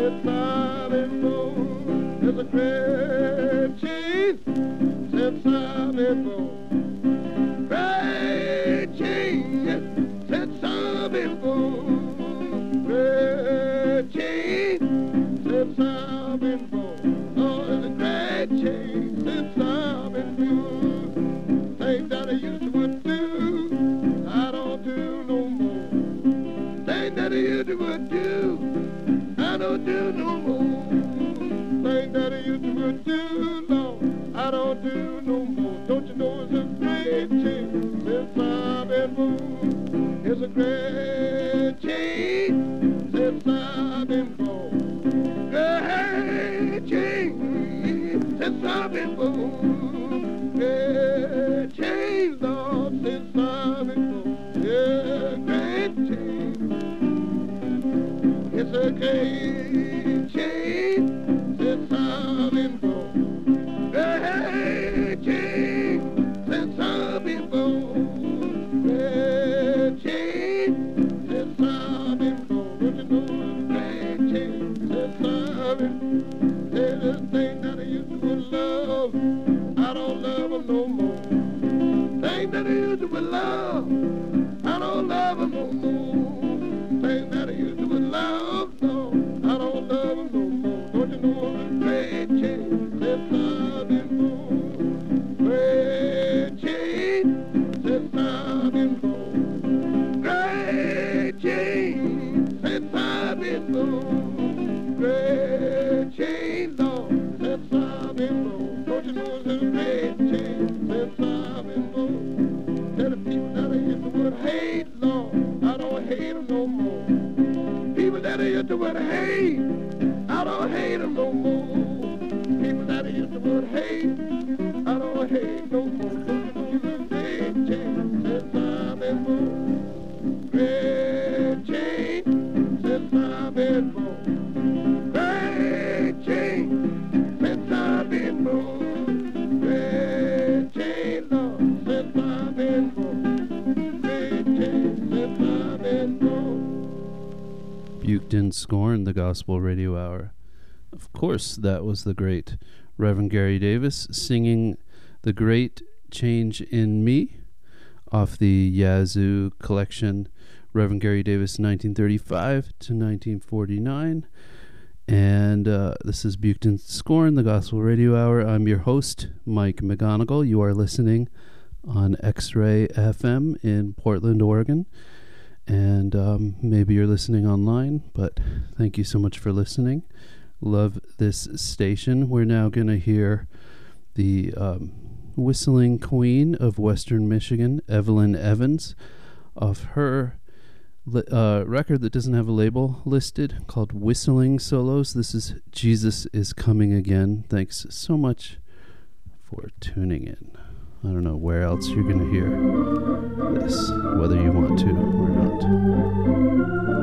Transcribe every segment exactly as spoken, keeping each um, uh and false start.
since I've been born. There's a great change since I've been born. Great change since I've been born. Great change since I've been born. Oh, there's a great change since I've been born. Things that I used to would do, I don't do no more. Things that I used to would do, I don't do no more. Things that I used to would do, no, I don't do no more. Don't you know it's a great change since I've been born? It's a great change since I've been born. Great change since I've been born. Great change, Lord, since I've been born. Yeah, great change. It's a great change since I've been born. Great change since I've been born. Great change since I've been born. Don't you know great change since I've been born? There's this thing that I used to love, I don't love them no more. Things that I used to love, I don't love them no more. Things that I used to love, no, I don't love them no more. Don't you know the great change since I've been born? Great change since I've been born. Great change since I've been born. Great change, Lord, since I've been born. Don't you know it's a great change since I've been born? Tell the people that I used to would hate, Lord, I don't hate them no more. People that I used to would hate, I don't hate them no more. People that I used to would hate, I don't hate no more. Don't you know it's a great change since I've been born? Great change since I've been born. Great change since I've been born. Great change, Lord, since I've been born. Great change since I've been born. Buchton Scorn, the Gospel Radio Hour. Of course, that was the great Reverend Gary Davis singing The Great Change in Me off the Yazoo collection, Reverend Gary Davis, nineteen thirty-five to nineteen forty-nine. And uh, this is Buchton Scorn, the Gospel Radio Hour. I'm your host, Mike McGonigal. You are listening on X-Ray F M in Portland, Oregon. And um, maybe you're listening online, but thank you so much for listening. Love this station. We're now going to hear the um, whistling queen of Western Michigan, Evelyn Evans, of her li- uh, record that doesn't have a label listed called Whistling Solos. This is Jesus is Coming Again. Thanks so much for tuning in. I don't know where else you're going to hear this, whether you want to or not.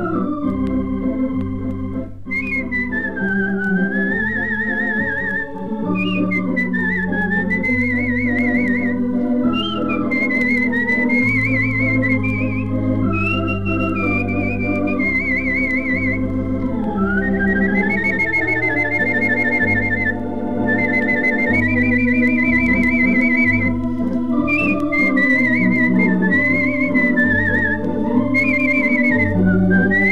Thank you.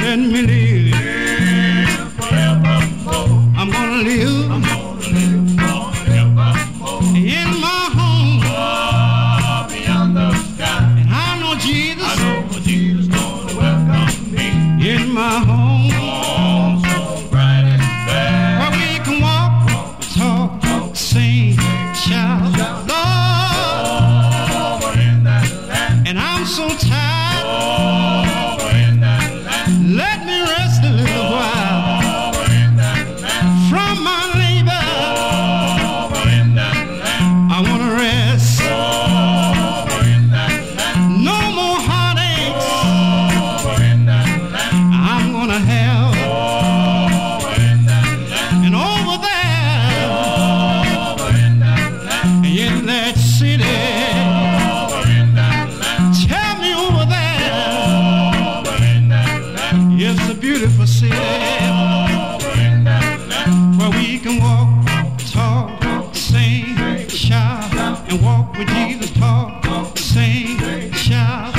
let me live, live forevermore. I'm gonna live, I'm gonna live forevermore. In my home, far beyond the sky. And I know Jesus, I know Jesus gonna welcome me. In my home, home so bright and fair, where we can walk, talk, talk, sing, shout, Lord, over in that land. And I'm so tired, over in that land. Let me rest a little while, over in that land. From my labor, over in that land. I wanna rest, over in that land. No more heartaches, over in that land. I'm gonna have, over in that land. And over there, over in that land. In that city, over in that land. Tell me over there, over in that land. It's a beautiful city, over in that land. Where we can walk, talk, sing, shout, and walk with Jesus. Talk, sing, shout,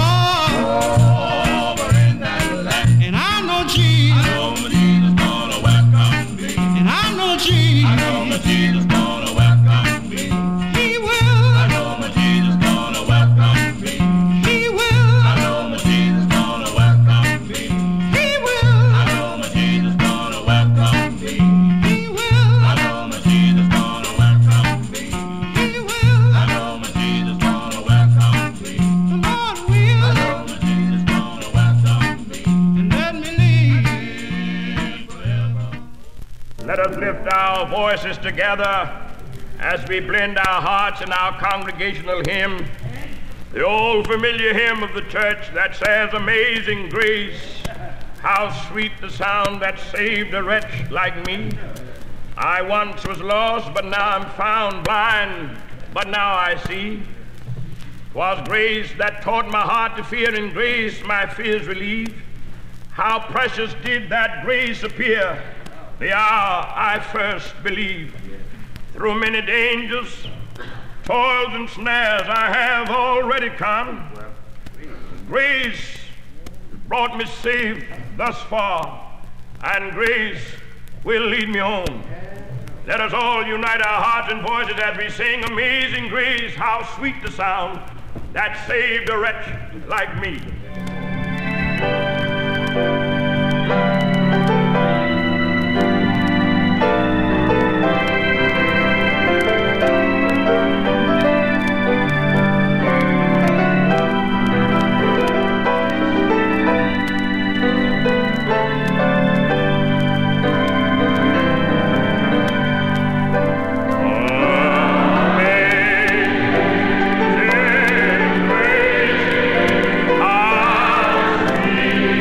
Lord, over in that land. And I know Jesus, I know Jesus gonna welcome me. And I know Jesus, I know Jesus gonna welcome me. He will, I know Jesus gonna welcome me. He will, I know Jesus gonna welcome me. He will, I know Jesus gonna welcome me. He will, I know Jesus gonna welcome me. He will, I know Jesus gonna welcome me. The Lord will, I know Jesus gonna welcome me. And let me live forever. Let us lift our voices together as we blend our hearts in our congregational hymn, the old familiar hymn of the church that says, Amazing Grace, how sweet the sound that saved a wretch like me. I once was lost, but now I'm found, blind, but now I see. 'Twas grace that taught my heart to fear, and grace my fears relieved. How precious did that grace appear the hour I first believed. Through many dangers, toils, and snares I have already come. Grace brought me safe thus far, and grace will lead me home. Let us all unite our hearts and voices as we sing, Amazing Grace, how sweet the sound that saved a wretch like me. Amazing grace, how sweet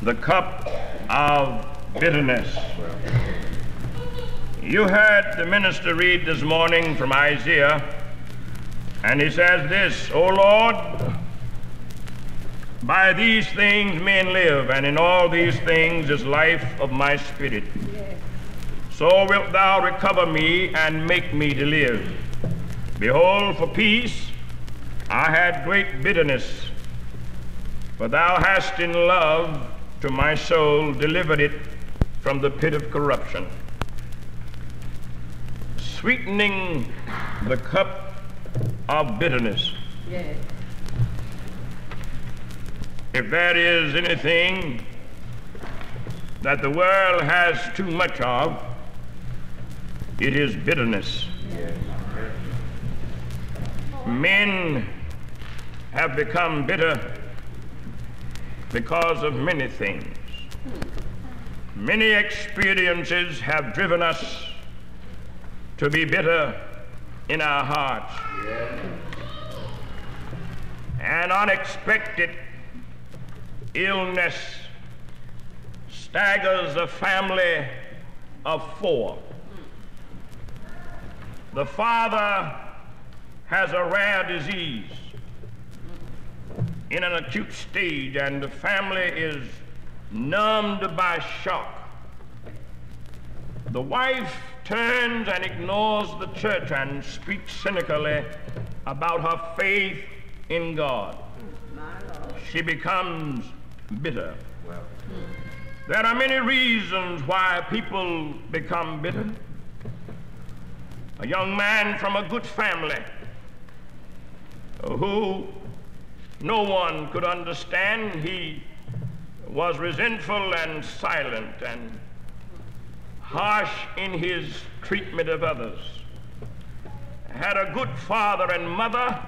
the cup of bitterness. You heard the minister read this morning from Isaiah, and he says this, O Lord, by these things men live, and in all these things is life of my spirit. Yes. So wilt thou recover me and make me to live. Behold, for peace I had great bitterness, but thou hast in love to my soul delivered it from the pit of corruption. Sweetening the cup of bitterness. Yes. If there is anything that the world has too much of, it is bitterness. Yes. Men have become bitter because of many things. Many experiences have driven us to be bitter in our hearts. Yes. An unexpected illness staggers a family of four. The father has a rare disease in an acute stage, and the family is numbed by shock. The wife turns and ignores the church and speaks cynically about her faith in God. She becomes bitter. Well. There are many reasons why people become bitter. A young man from a good family who no one could understand, he was resentful and silent and harsh in his treatment of others. Had a good father and mother,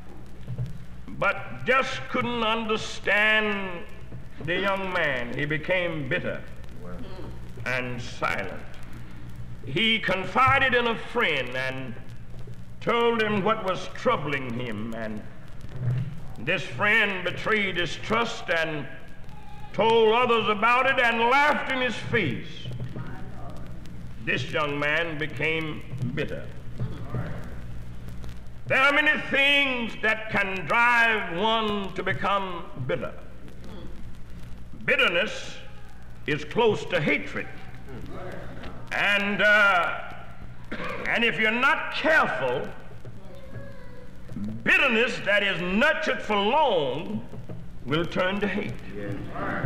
but just couldn't understand the young man. He became bitter and silent. He confided in a friend and told him what was troubling him, and this friend betrayed his trust and told others about it and laughed in his face. This young man became bitter. There are many things that can drive one to become bitter. Bitterness is close to hatred. And, uh, and if you're not careful, bitterness that is nurtured for long will turn to hate. Yes.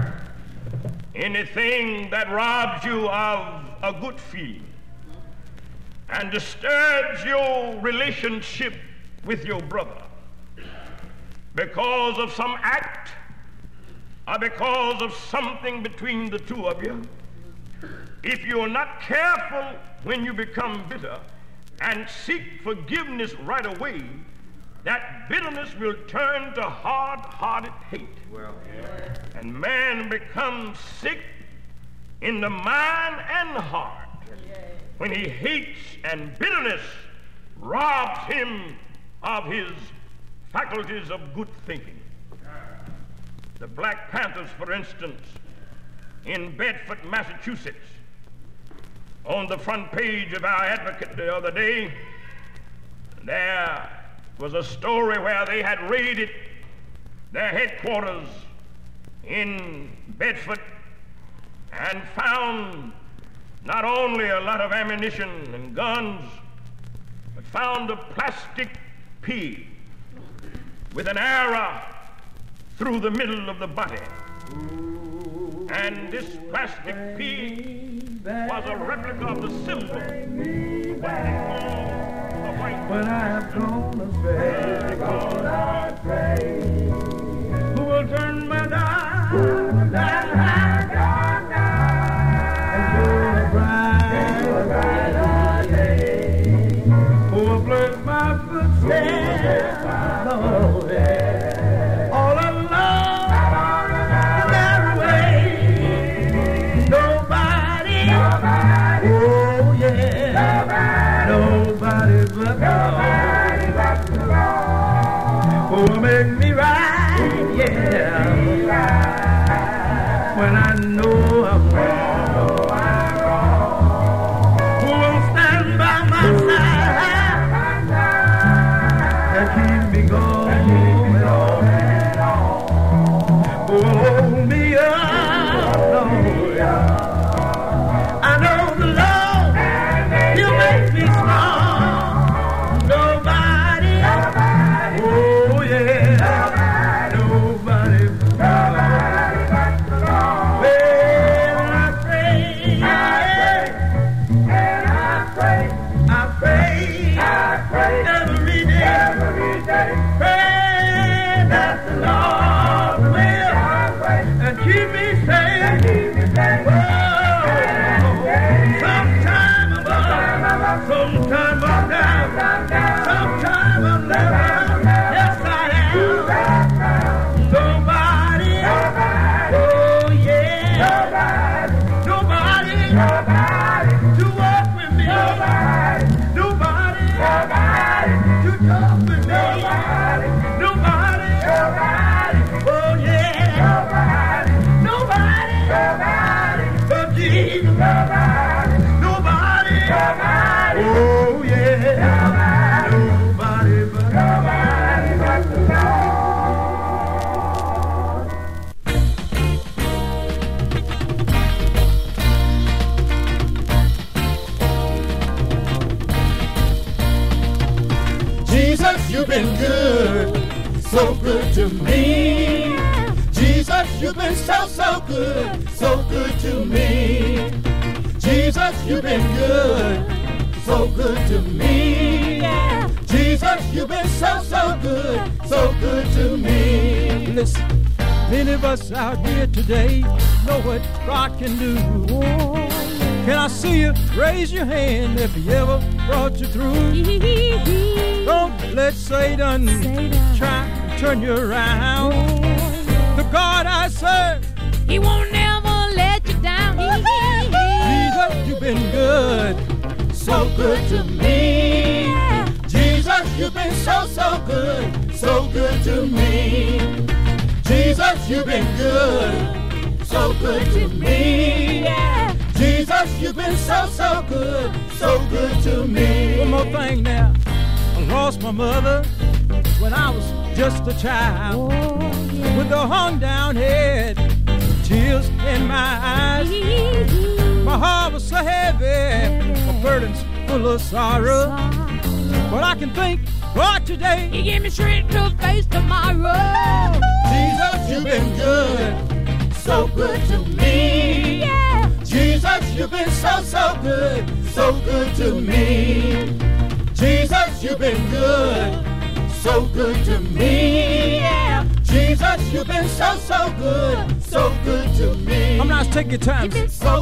Anything that robs you of a good feeling and disturbs your relationship with your brother because of some act or because of something between the two of you, if you're not careful when you become bitter and seek forgiveness right away, that bitterness will turn to hard-hearted hate. Well, yeah. And man becomes sick in the mind and the heart when he hates, and bitterness robs him of his faculties of good thinking. The Black Panthers, for instance, in Bedford, Massachusetts, on the front page of our Advocate the other day, there was a story where they had raided their headquarters in Bedford and found not only a lot of ammunition and guns, but found a plastic pea with an arrow through the middle of the body. And this plastic pea was a replica of the symbol of what they call the white. When I've gone astray, God I pray, who will turn my down, that high gone down, and you're a bride, you're a bride day, who will bless my footsteps, Lord, yeah. All alone, the narrow way, nobody, nobody, oh yeah, nobody, nobody but nobody but the Lord, who will make me right, yeah, make me right. when I know I'm wrong. Who will stand by my side and keep me going on? Who will hold me up, Lord? I know the Lord, He'll make me strong. Nobody, oh yeah, nobody, nobody but the Lord. Well, I pray, I pray, and I pray, I pray, I pray every day, every day. Pray that the Lord will and keep me safe, and keep me safe. Oh, sometime I'm up, sometime I'm down, sometime I'm down. Yes, I am. Nobody, oh yeah, nobody, nobody to walk with me, nobody, nobody, to talk with me, nobody, nobody, oh yeah, nobody, but Jesus, nobody, nobody, oh yeah, nobody but nobody but the Lord. Jesus, you've been good, so good to me. Jesus, you've been so, so good, so good to me. Jesus, you've been good, so good to me. Jesus, you've been so, so good, so good to me. Listen, many of us out here today know what God can do. Can I see you raise your hand if He ever brought you through? Don't let Satan, Satan. try to turn you around. The God I serve, He won't never let you down. Jesus, you've been good, so good to me. Jesus, you've been so, so good, so good to me. Jesus, you've been good, so good to me. Jesus, you've been so, so good, so good to me. One more thing now. I lost my mother when I was just a child. Oh, yeah. With a hung down head, tears in my eyes. My heart was so heavy, my burdens full of sorrow. But I can thank God today, He gave me strength to face tomorrow. Jesus, you've been good, so good to me. Yeah. Jesus, you've been so, so good, so good to me. Jesus, you've been good, so good to me. Yeah. Jesus, you've been so, so good, so good to me. I'm not taking your time. You've been So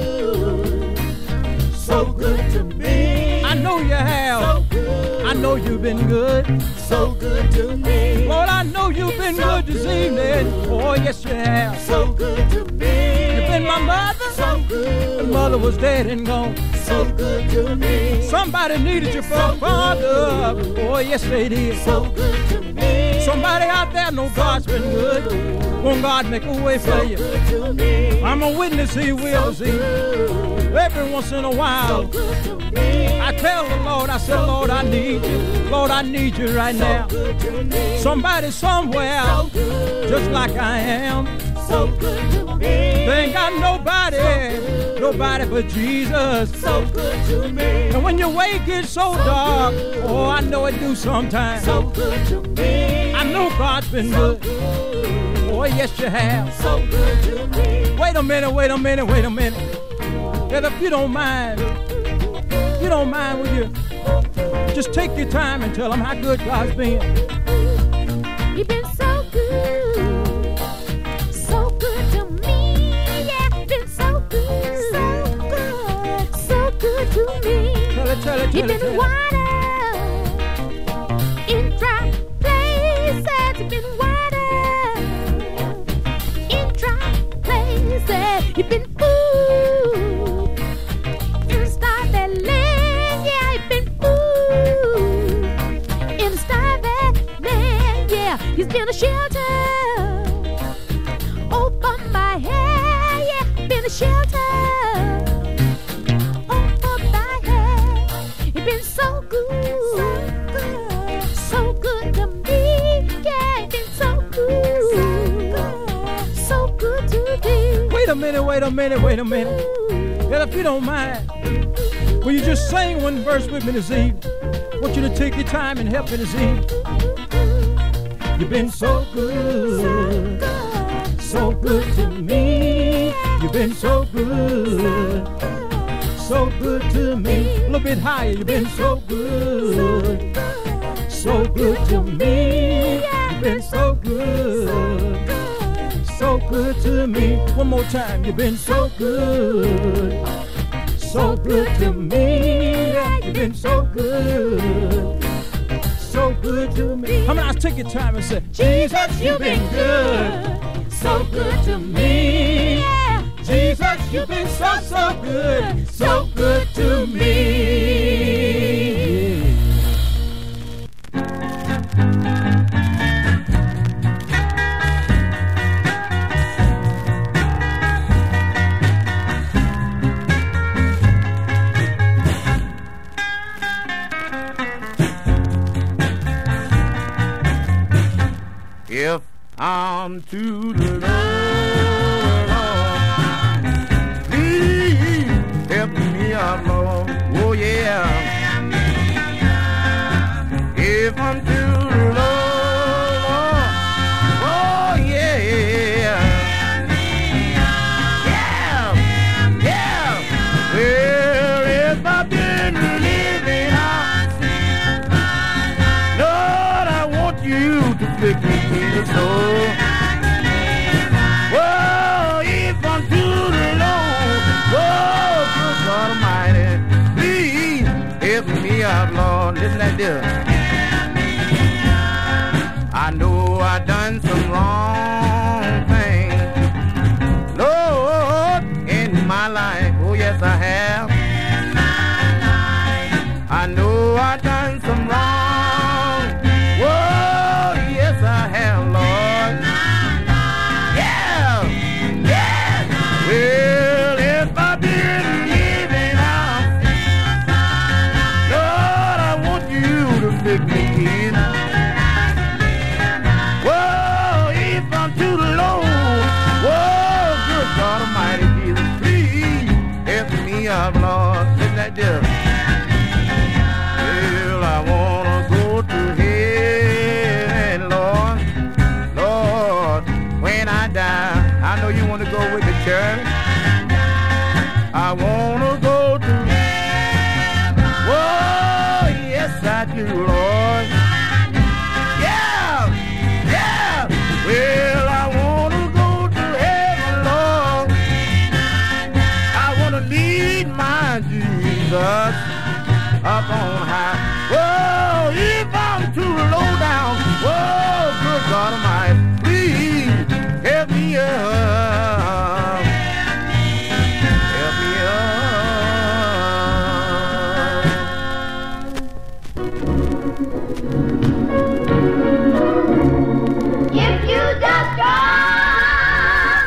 good, so good to me. I know you have. So good. I know you've been good, so good to me. Lord, I know you've been so good this good. evening. Oh, yes, you have. So good to me. You've been my mother. So good. My mother was dead and gone. So good to me. Somebody needed you for so a father. Good. Oh, yes, they did. So good to me. Somebody out there know God's been good. Won't God make a way for so you? Good to me. I'm a witness, He will so see. Good. Every once in a while, so good to me. I tell the Lord, I said, so Lord, I need you. Lord, I need you right so now. Good to me. Somebody somewhere, so good. Just like I am. So good to me. They ain't got nobody, so nobody but Jesus. So good to me. And when your way gets so, so dark, good. Oh, I know it do sometimes. So good to me. I know God's been so good. good. Oh, yes, you have. So good to me. Wait a minute, wait a minute, wait a minute. And if you don't mind, you don't mind, will you just take your time and tell them how good God's been? You've been so good, so good to me. Yeah, been so good, so good, so good to me. Tell it, tell it, tell You've it, been tell water in dry places. You've been water in dry places. You've been food in starving land. Yeah, you've been food in starving land. Yeah, He's been a shelter over my head. minute, wait a minute, wait a minute. And if you don't mind, will you just sing one verse with me this evening? I want you to take your time and help me this evening. You've been so good, so good to me. You've been so good, so good to me. A little bit higher. You've been so good, so good to me. You've been so good, so good to me. One more time. You've been so good, so good to me. You've been so good, so good to me. How many of us take your time and say, Jesus, you've been good, so good to me. Jesus, you've been so, so good, so good to me. If I'm to the Lord, please help me out, Lord. Oh yeah. If I'm to the Lord, oh yeah. Yeah, yeah. Well, if I've been living out, Lord, I want you to pick me. So, well, if I'm to the Lord, oh, good God Almighty, please help me out, Lord. Listen like this. I know I done some wrong things, Lord, in my life. Oh, yes, I have. I know I done some wrong. Whoa, yes, I have, Lord. Yeah, yeah. Well, if I didn't live it out, Lord, I want you to pick me in. Whoa, if I'm to the Lord, whoa, good God Almighty, Jesus, please help me out, Lord. Listen like this. Well, I wanna go to heaven, Lord. Lord, when I die, I know you want to go with the church. I want to go to heaven. Whoa, yes, I do, Lord. Yeah, yeah. Well, I want to go to heaven, Lord. I want to meet my Jesus up on high. Whoa, if I'm too low down, whoa, good God Almighty, please help me up. Help me If you just trust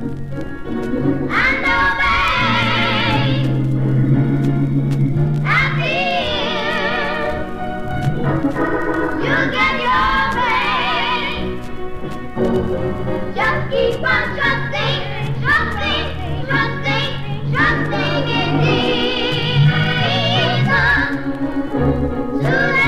and obey and believe, you get your way. Just keep on trusting, trusting, trusting, trusting in Jesus today.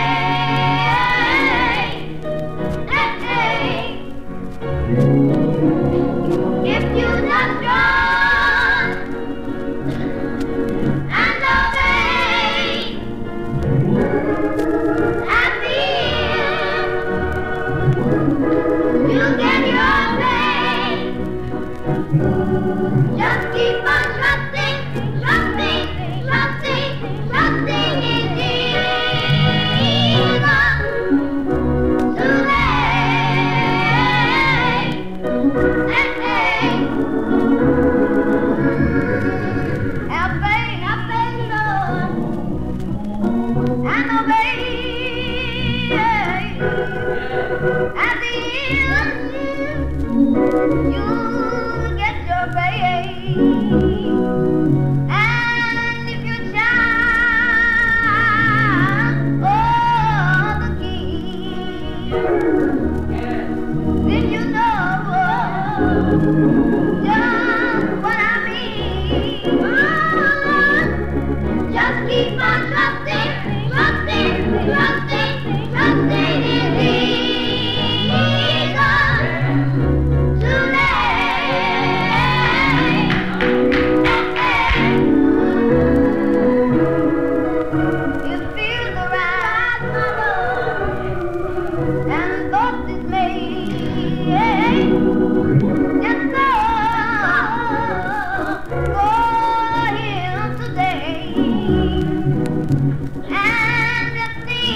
If you just trust and obey and believe, you get your way. Just keep on trusting, trusting, trusting, trusting in Jesus today. Hey, hey. Obey, obey, Lord, and obey, and believe, you get your way. And if you child of the King, then you know just on trusting, trusting, trusting, trusting in Jesus today. You feel the rise, and thoughts dismay. Just go, go here today, and the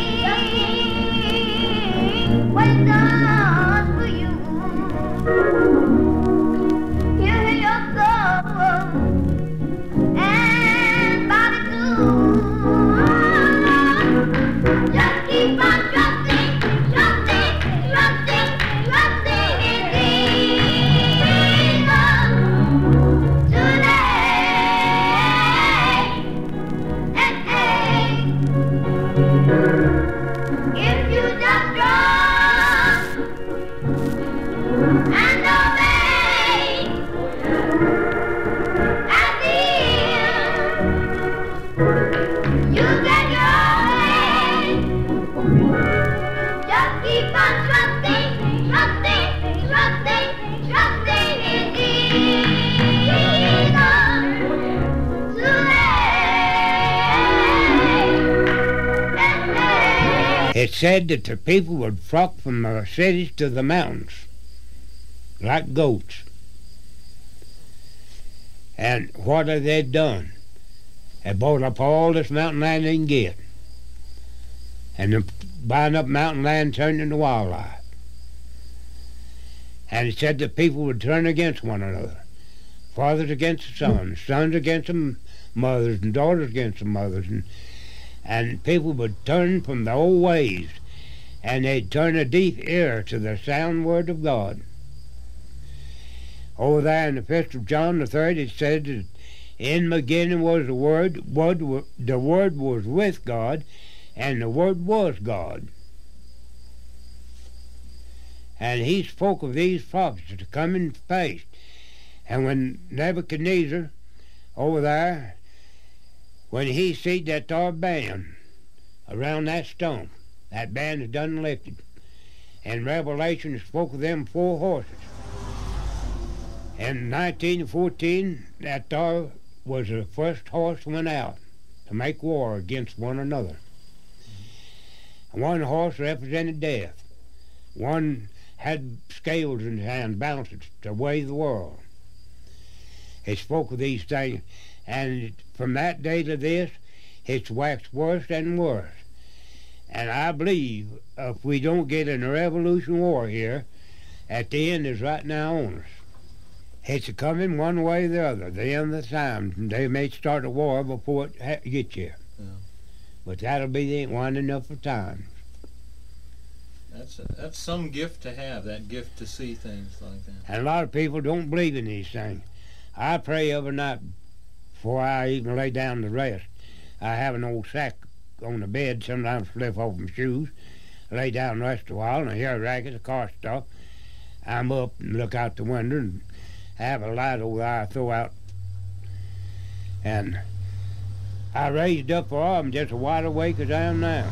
thing was done for you. You hear your soul and body too. Just keep on trusting, trusting, trusting, trusting in Jesus today. And hey, if you just trust and obey, at the end you get your way. Just keep on trusting, trusting, trusting, trusting in Jesus today. It said that the people would flock from the cities to the mountains like goats. And what have they done? They bought up all this mountain land they can get. And they're buying up mountain land turned into wildlife. And it said that people would turn against one another. Fathers against the sons, sons against the mothers, and daughters against the mothers. And, and people would turn from the old ways, and they'd turn a deaf ear to the sound word of God. Over there in the Epistle of John the third, it said that in the beginning was the Word, word, the Word was with God, and the Word was God. And he spoke of these prophecies to come in pass. And when Nebuchadnezzar over there, when he seen that there band around that stone, that band is done lifted. And Revelation spoke of them four horses. In nineteen fourteen, that there was the first horse went out to make war against one another. One horse represented death. One had scales in his hand, balances to weigh the world. It spoke of these things, and from that day to this, it's waxed worse and worse. And I believe if we don't get in a revolution war here, at the end is right now on us. It's a coming one way or the other. The end of the time, they may start a war before it ha- gets here. Yeah. But that'll be the winding up of time. That's a, that's some gift to have, that gift to see things like that. And a lot of people don't believe in these things. I pray every night before I even lay down to rest. I have an old sack on the bed, sometimes slip off my shoes, lay down and rest a while, and I hear a racket, a car stop. I'm up and look out the window, and I have a light over there I throw out. And I raised up for I'm just as wide awake as I am now.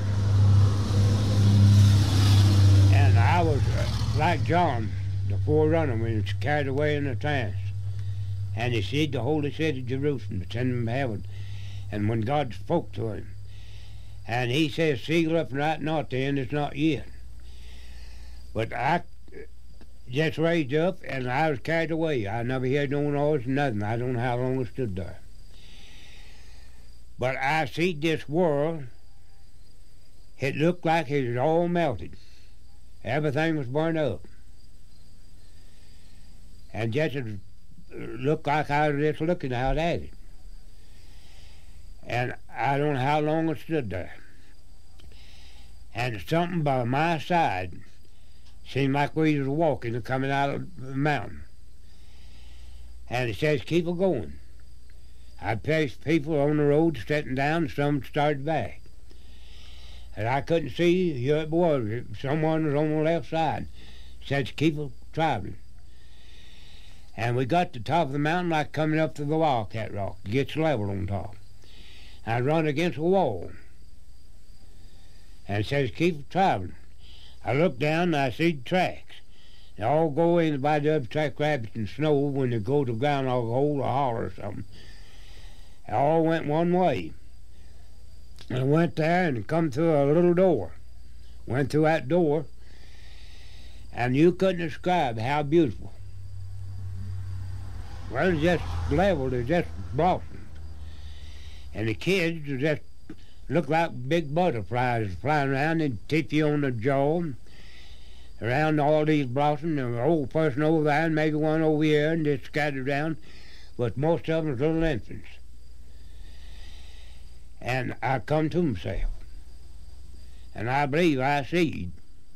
And I was uh, like John, the forerunner, when he was carried away in the trance. And he seed the holy city Jerusalem, the kingdom of heaven. And when God spoke to him, and he says, seal up right not, the end is not yet. But I just raised up, and I was carried away. I never heard no noise, nothing. I don't know how long I stood there. But I see this world, it looked like it was all melted. Everything was burned up. And just it looked like I was just looking out at it. And I don't know how long I stood there. And something by my side seemed like we was walking and coming out of the mountain. And it says, keep it going. I passed people on the road sitting down, and some started back. And I couldn't see who it was. Someone was on the left side. It says, keep it traveling. And we got to the top of the mountain like coming up to the Wildcat Rock. It gets level on top. I run against a wall. And it says, keep traveling. I look down and I see the tracks. They all go in by the other track rabbits and snow when they go to ground or hole or holler or something. They all went one way. I went there and come through a little door. Went through that door, and you couldn't describe how beautiful. Well, it's just leveled, it's just blossomed. And the kids just look like big butterflies flying around and tip you on the jaw around all these blossoms. There's an old person over there and maybe one over here and just scattered around, but most of them is little infants. And I come to myself, and I believe I see.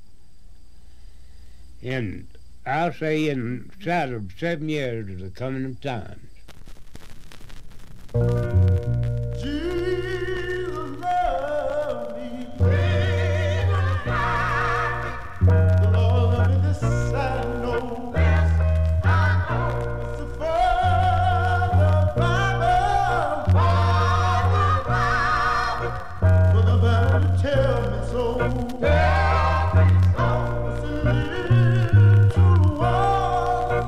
And I'll say inside of seven years of the coming of times. Jesus loved me. Jesus loved me. The Lord loved me, this I know. This I know. It's the Father Bible. Father Bible. For the Bible to tell me so. Tell me so. It's a little one.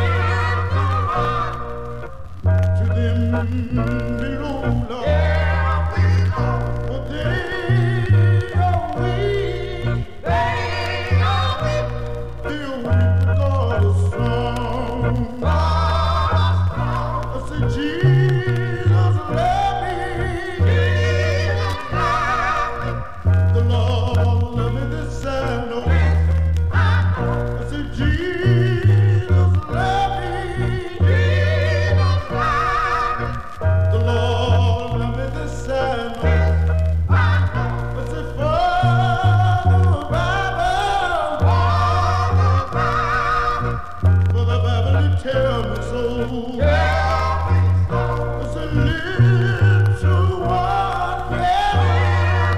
To them below, Lord. For they are weak. They are weak. They are weak, but God is strong. I say, Jesus love me. Jesus love me. The Lord love me, this I know. I say, Jesus love me. Jesus love me. The Lord love me, this I know. I say, Father Bible. Father Bible. For the Bible to tell me so. It's a little one, yeah.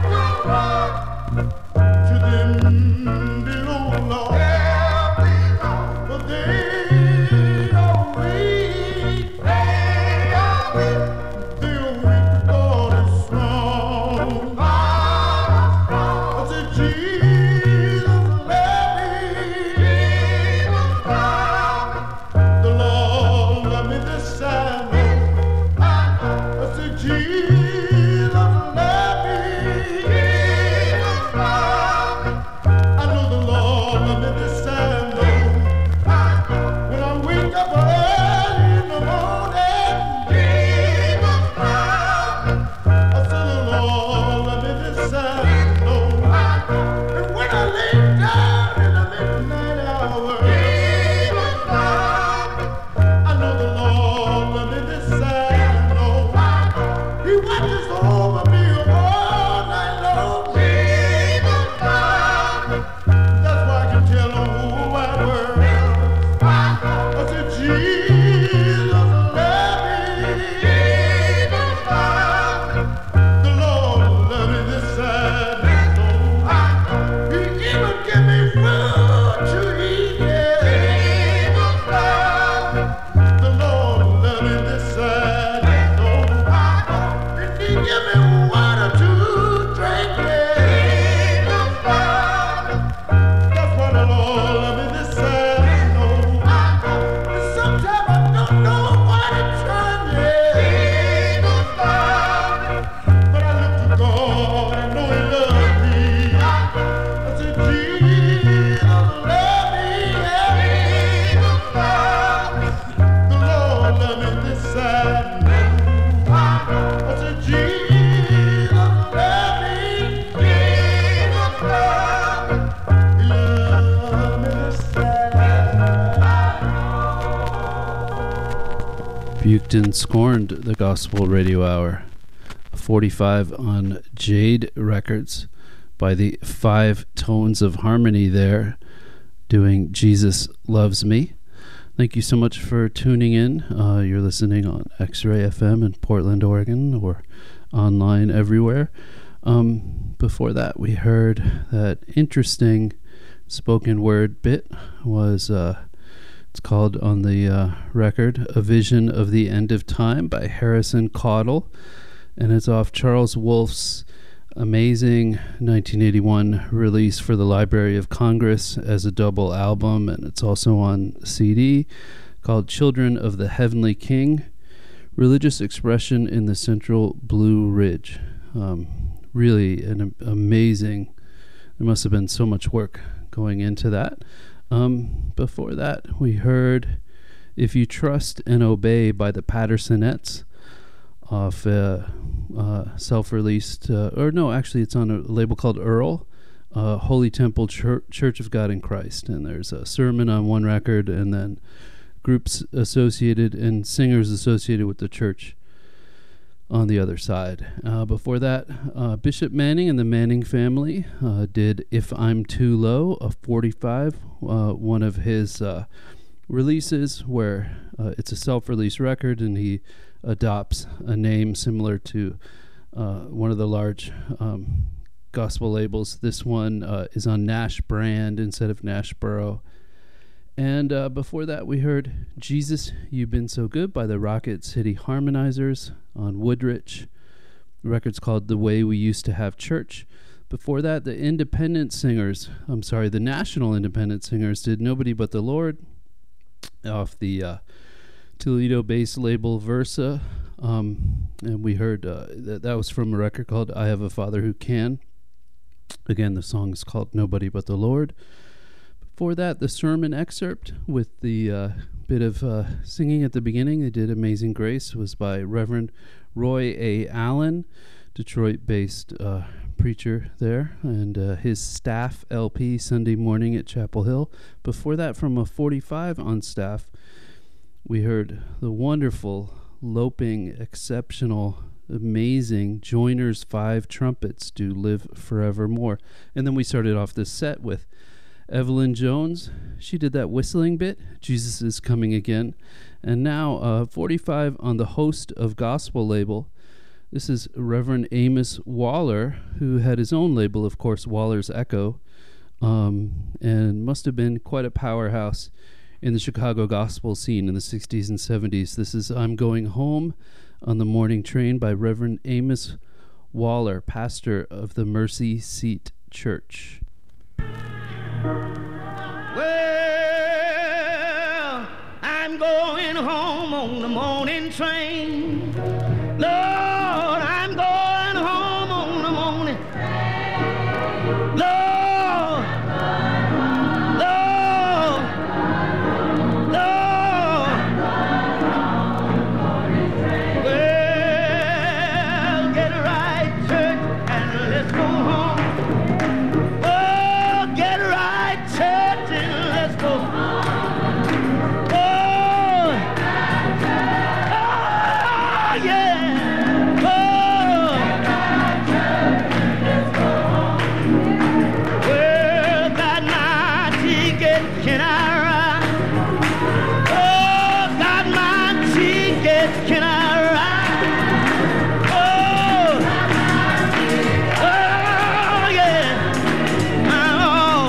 To them below, Lord. For they are weak. They are weak. They are weak, but God is strong. I said, Jesus love me. Jesus love me. The Lord love me, this I know. I said, Jesus love me. Jesus love me. I know the Lord love me, this I know. When I wake up early in the morning, Jesus love me. I said, the Lord love me, this I know. And when I lay down in the midnight hour, Jesus love me. I know the Lord love me, this I know. He watches over me all night long. Jesus love me. That's why I can tell the whole wide world. I said, Jesus love me. Jesus love me. The Lord love me, this I know. He even give me food to eat. Yeah. Jesus love me. The Lord love me, this I know. And he give me water to drink. Yeah. Jesus love me. That's why the Lord love me, this I know. And sometimes I don't know why to turn. Yeah. Jesus love me. But I look to God and know He loves me. I said, Jesus love me. Yeah. Jesus love me. The Lord love me, this I know. I said, Jesus love me. Jesus love me. He love me, this I know. Buchton Scorned, the Gospel Radio Hour. A forty-five on Jade Records by the Five Tones of Harmony there, doing Jesus Loves Me. Thank you so much for tuning in. Uh, you're listening on X-Ray F M in Portland, Oregon, or online everywhere. Um, before that, we heard that interesting spoken word bit was, uh, it's called on the uh, record, A Vision of the End of Time by Harrison Caudle. and it's off Charles Wolfe's amazing nineteen eighty-one release for the Library of Congress as a double album, and it's also on C D, called Children of the Heavenly King, Religious Expression in the Central Blue Ridge. Um, really an amazing, there must have been so much work going into that. Um, before that, we heard If You Trust and Obey by the Pattersonettes off uh, uh, self-released, uh, or no, actually it's on a label called Earl, uh, Holy Temple Church, Church of God in Christ. And there's a sermon on one record, and then groups associated and singers associated with the church on the other side. Uh, before that, uh, Bishop Manning and the Manning family uh, did If I'm Too Low, a forty-five, uh, one of his uh, releases where uh, it's a self-release record, and he adopts a name similar to uh, one of the large um, gospel labels. This one uh, is on Nash Brand instead of Nashboro. And uh, before that, we heard Jesus, You've Been So Good by the Rocket City Harmonizers on Woodrich. The record's called The Way We Used to Have Church. Before that, the independent singers, I'm sorry, the national independent singers did Nobody But the Lord off the uh, Toledo-based label Versa. Um, and we heard uh, that, that was from a record called I Have a Father Who Can. Again, the song is called Nobody But the Lord. Before that, the sermon excerpt with the uh, bit of uh, singing at the beginning. They did Amazing Grace, was by Reverend Roy A. Allen, Detroit-based uh, preacher there, and uh, his staff L P Sunday morning at Chapel Hill. Before that, from a forty-five on staff, we heard the wonderful, loping, exceptional, amazing Joiners Five Trumpets do Live Forevermore. And then we started off this set with Evelyn Jones. She did that whistling bit, Jesus Is Coming Again. And now uh, forty-five on the Host of Gospel label. This is Reverend Amos Waller, who had his own label, of course, Waller's Echo, um, and must have been quite a powerhouse in the Chicago gospel scene in the sixties and seventies. This is I'm Going Home on the Morning Train by Reverend Amos Waller, pastor of the Mercy Seat Church. Well, I'm going home on the morning train. Lord, I'm going home on the morning. Lord, Lord, Lord. Well, get right, church, and let's go home. Oh, get right, church, and let's go home. Oh, oh yeah. Can I ride? Oh, got my ticket, can I ride? Oh, oh yeah, oh.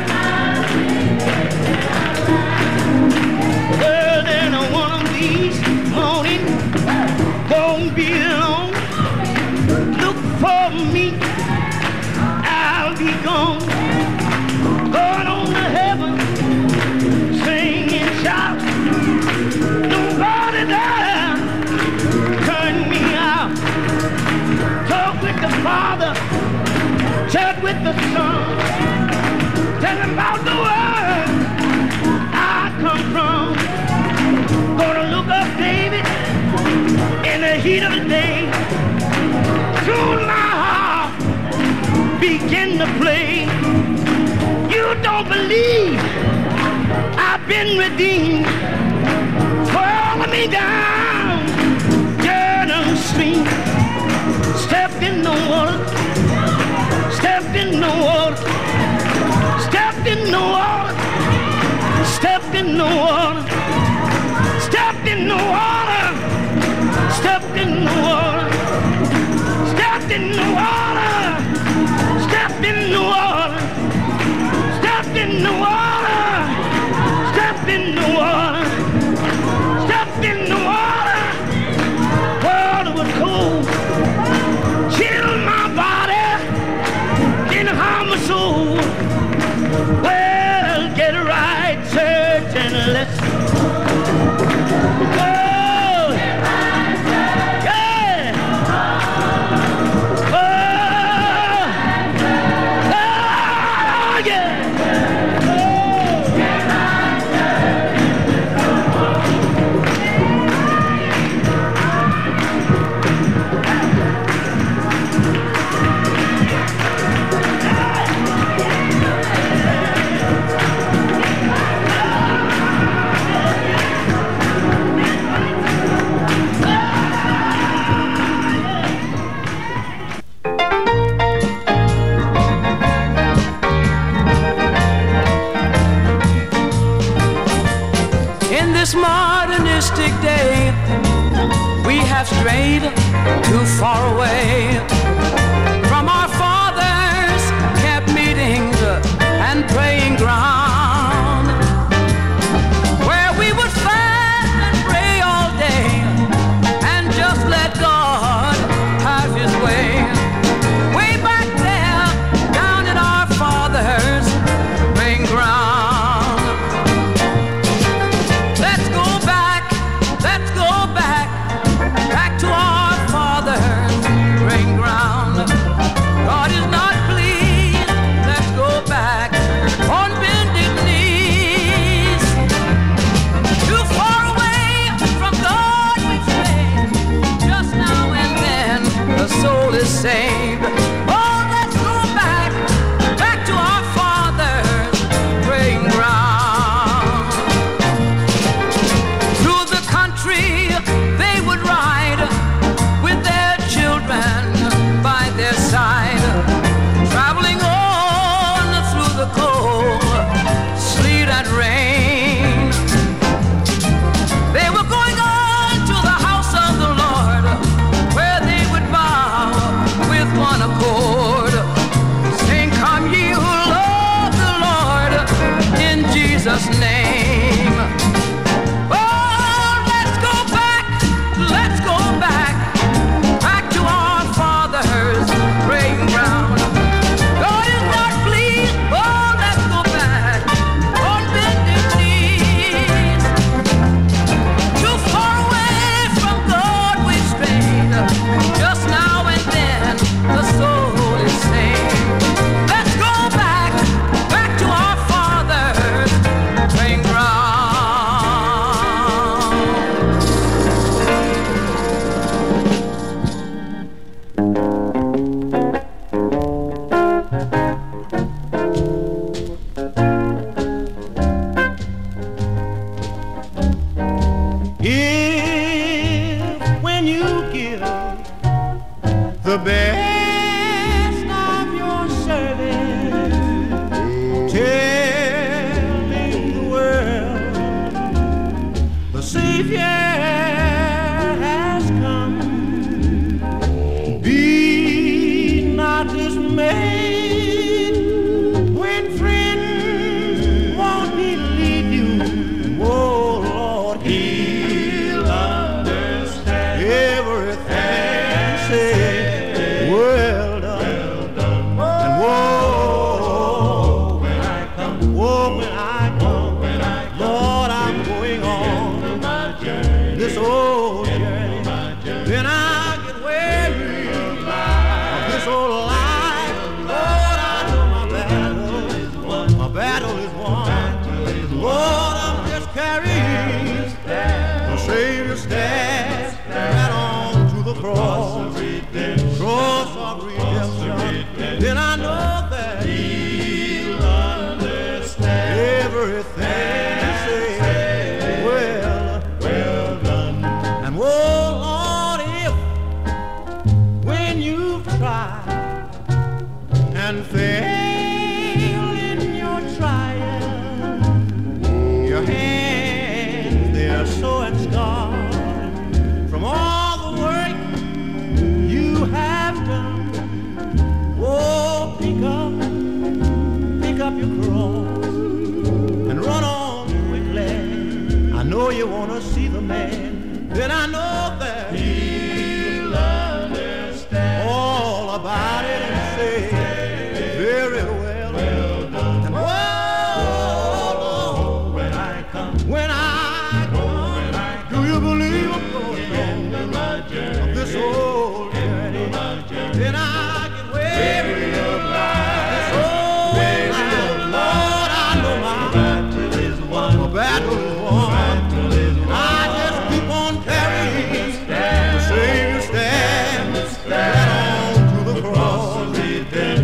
Well, then one of these mornings won't be long. Look for me, I'll be gone. Going on to heaven, sing and shout. Nobody there turn me out. Talk with the Father, chat with the Son. Tell him about the world I come from. Gonna look up David in the heat of the day. Soon my heart begin to play. You don't believe I've been redeemed. Follow me down Jordan Stream. Stepped in the water, stepped in the water, stepped in the water, stepped in the water, stepped in the water, stepped in the water, stepped in the water, stepped in the water. Stepped in the water, stepped in the water, stepped in the water. Water was cold, this modernistic day, we have strayed too far away from our fathers' kept meetings and praying ground, where we would fast and pray all day and just let God have his way. Way back there, down at our fathers' praying ground. Let's go back, let's go back, back to our fathers' praying ground. God is not pleased, let's go back on bended knees. Too far away from God we stray, just now and then the soul is saved. Oh, let's go back, back to our fathers' praying ground. Through the country they would ride with their children by their side, traveling on through the cold, sleet and rain. They were going on to the house of the Lord, where they would bow with one accord, saying, "Come ye who love the Lord, in Jesus' name." Oh, let's go back, let's go back, back to our fathers' praying ground. God is not pleased, oh, let's go back on bended knees. Too far away from God we've strayed, just now and then the soul is saved. Let's go back, back to our fathers' praying ground. If when you give the best of your service, telling the world the Savior has come, be not dismayed when friends won't believe you. Oh Lord, He'll understand everything. Say, well done, and whoa, when I come, whoa, when I come, Lord, I'm going on this old journey. Then I get weary of this old life. Lord, I know my battle, my battle is won. Lord, I'm just carrying the Savior's staff right on to the cross, cross of redemption. Then I know that He'll understand everything. Say, well, well done. And oh Lord, if when you've tried and failed in your trial, your hands, they are so scarred from all the work you have done. Oh, pick up, pick up your cross and run on quickly. I know you want to see the man. Then I know that He'll understand all about it and say, very well, well done. And oh, when I come, when I come, do you believe I'm going on this old journey? Then I get weary of this old life. Lord, I know my battle is won. My battle is won. I just keep on carrying the Savior's stand right on to the cross.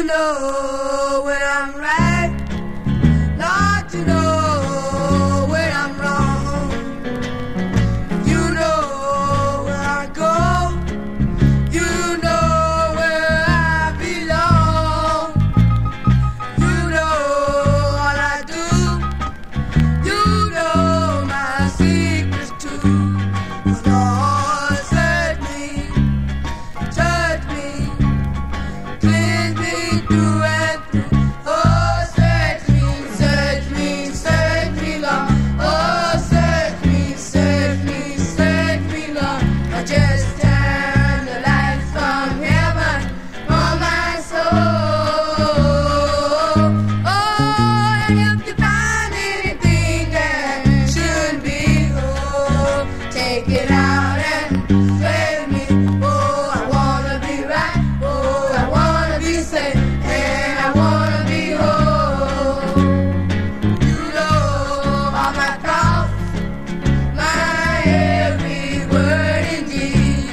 know when I'm right, Lord, you know when I'm wrong. You know where I go, you know where I belong. You know all I do, you know my secrets too. Lord, search me, touch me, cleanse me through and through. Oh, search me, search me, search me, Lord. Oh, search me, search me, search me, Lord. I just turn the lights from heaven on my soul. Oh, and if you find anything that shouldn't be, oh, take it out and save me. Oh, I wanna be right. Oh, I wanna be safe, and I wanna be whole. You know all my thoughts, my every word and deed.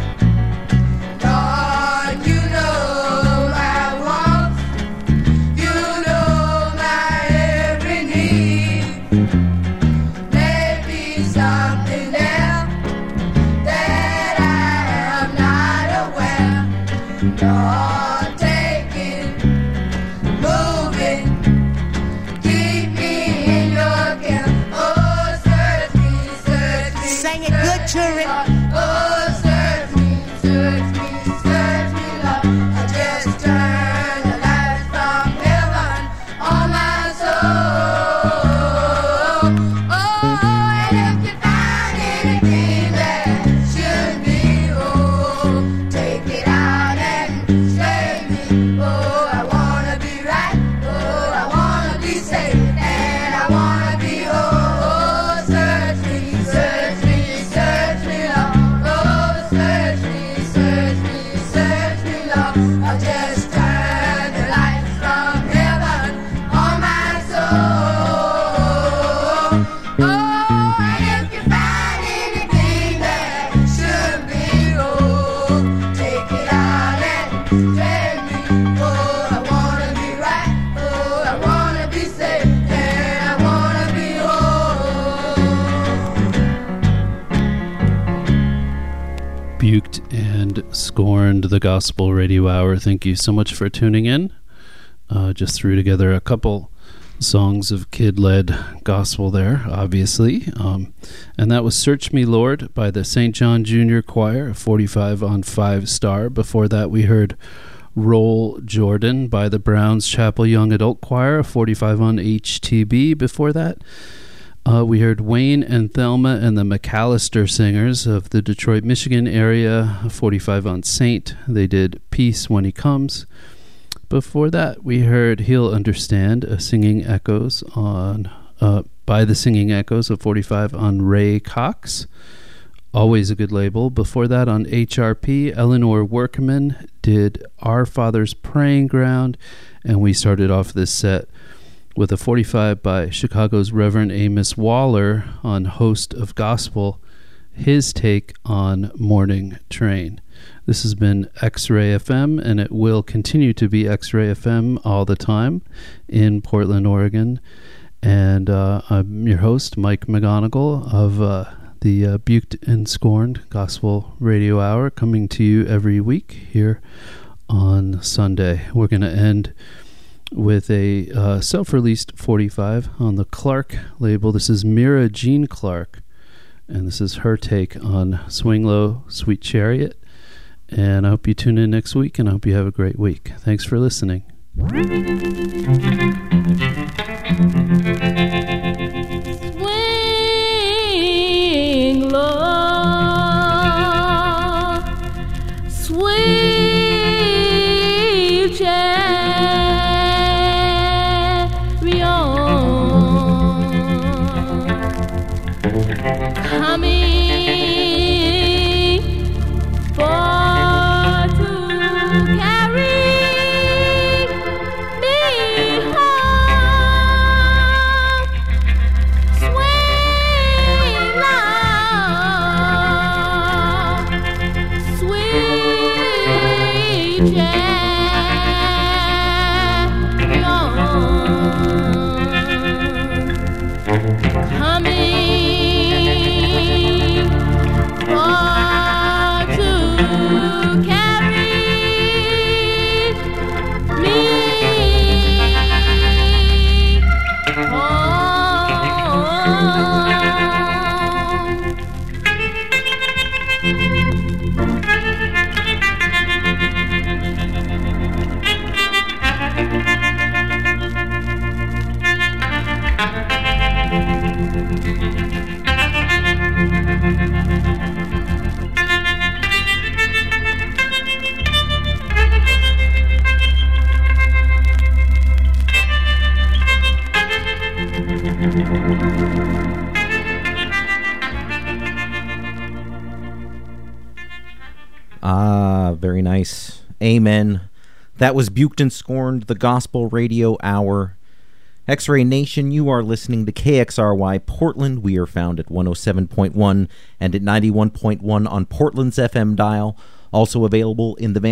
Lord, you know my wants, you know my every need. Maybe something there that I am not aware. Lord, take it, move it, keep me in your care. Oh, search me, search me. Sing it good, children. Oh, search me, search me, search me, Lord. I just turn the lights from heaven on my soul. Oh, and if you find anything that shouldn't be, oh, take it out and save me. Oh, I wanna be right. Oh, I wanna be safe, and I wanna be whole. Oh, search me, search me, search me, Lord. Oh, search me, search me, search me, Lord. I'll just turn the lights from heaven on my soul. Oh, and if you find anything that shouldn't be, oh, take it out and save me. Oh, I wanna be right. Oh, I wanna be safe, and I wanna be whole. Buked and scorned the Gospel Radio Hour. Thank you so much for tuning in. Uh, just threw together a couple songs of kid-led gospel there, obviously. Um, and that was Search Me, Lord by the Saint John Junior Choir, forty-five on five star. Before that, we heard Roll Jordan by the Browns Chapel Young Adult Choir, forty-five on H T B. Before that, Uh, we heard Wayne and Thelma and the McAllister Singers of the Detroit, Michigan area, forty-five on Saint. They did Peace When He Comes. Before that, we heard He'll Understand, a Singing Echoes on uh, by the Singing Echoes of forty-five on Ray Cox. Always a good label. Before that, on H R P, Eleanor Workman did Our Father's Praying Ground, and we started off this set with a forty-five by Chicago's Reverend Amos Waller on Host of Gospel, his take on Morning Train. This has been X-Ray F M, and it will continue to be X-Ray F M all the time in Portland, Oregon. And uh, I'm your host, Mike McGonigal, of uh, the uh, Buked and Scorned Gospel Radio Hour, coming to you every week here on Sunday. We're going to end with a uh, self-released forty-five on the Clark label. This is Mira Jean Clark, and this is her take on Swing Low, Sweet Chariot. And I hope you tune in next week, and I hope you have a great week. Thanks for listening. Swing low, sweet chariot, coming for to carry me home. Swing low, sweet chariot. nice. Amen. That was Buked and Scorned, the Gospel Radio Hour. X-Ray Nation, you are listening to K X R Y Portland. We are found at one oh seven point one and at ninety-one point one on Portland's F M dial. Also available in the